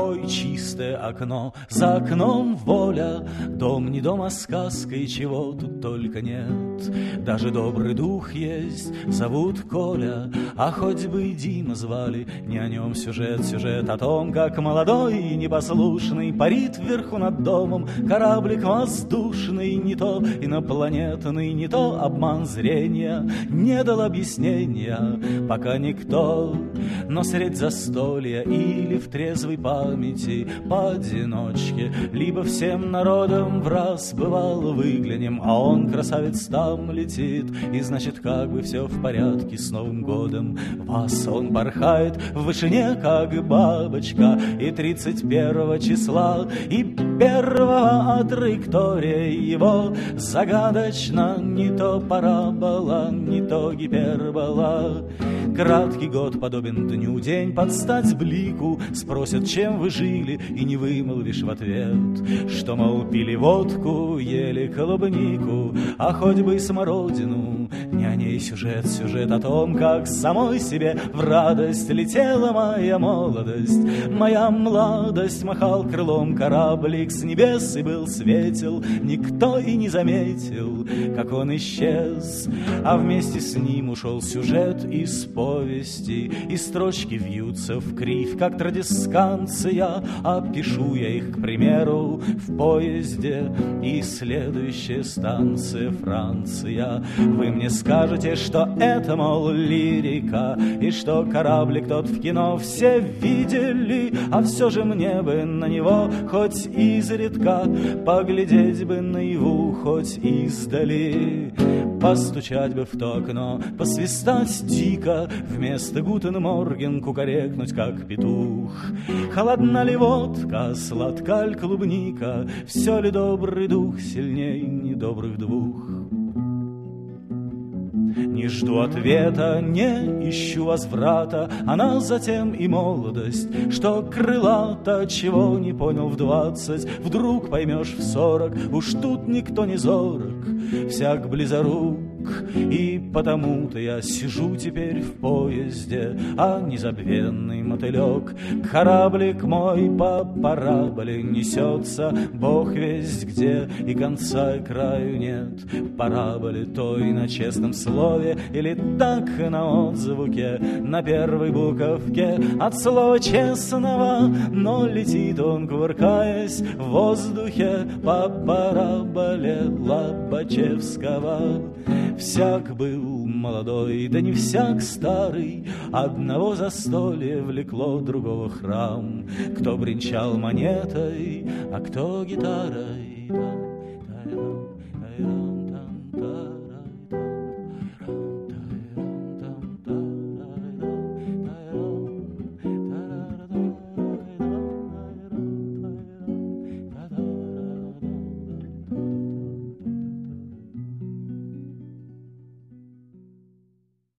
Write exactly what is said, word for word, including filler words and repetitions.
рукой чистое окно, за окном воля, дом не дом, а сказка, и чего тут только нет. Даже добрый дух есть, зовут Коля, а хоть бы и Дима звали, не о нем сюжет, сюжет о том, как молодой и непослушный парит вверху над домом кораблик воздушный, не то инопланетный, не то обман зрения, не дал объяснения пока никто. Но средь застолья или в трезвой памяти поодиночке, либо всем народом в раз бывало выглянем, а он, красавец, там летит, и значит как бы все в порядке с Новым годом вас. Он порхает в вышине, как бабочка, и тридцать первого числа, и первого от траектория его загадочно, не то парабола, не то гипербола. Краткий год подобен дню, день под стать блику. Спросят, чем вы жили, и не вымолвишь в ответ, что, мол, пили водку, ели клубнику, а хоть бы и смородину. Не о ней сюжет, сюжет о том, как самой себе в радость летела моя молодость. Моя младость, махал крылом кораблик с небес и был светел. Никто и не заметил, как он исчез, а вместе с ним ушел сюжет из повести, и строчки вьются в кривь, как традисканция, а пишу я их, к примеру, в поезде, и следующая станция Франция. Вы мне скажете, что это, мол, лирика, и что кораблик тот в кино все видели, а все же мне бы на него хоть изредка поглядеть бы наяву, хоть издали, постучать бы в то окно, посвистать дико, вместо «Гутен Морген» кукарекнуть, как петух. Холодна ли водка, сладка ль клубника, все ли добрый дух сильней недобрых двух? Не жду ответа, не ищу возврата, она затем и молодость, что крылата, чего не понял в двадцать, вдруг поймешь в сорок, уж тут никто не зорок, всяк близорук. И потому-то я сижу теперь в поезде, а незабвенный мотылек, кораблик мой по параболе несется, бог весть где, и конца и краю нет. Параболе той на честном слове, или так на отзвуке, на первой буковке от слова честного, но летит он, кувыркаясь в воздухе по параболе Лобачевского. Всяк был молодой, да не всяк старый, одного застолья влекло другого храм. Кто бренчал монетой, а кто гитарой, да.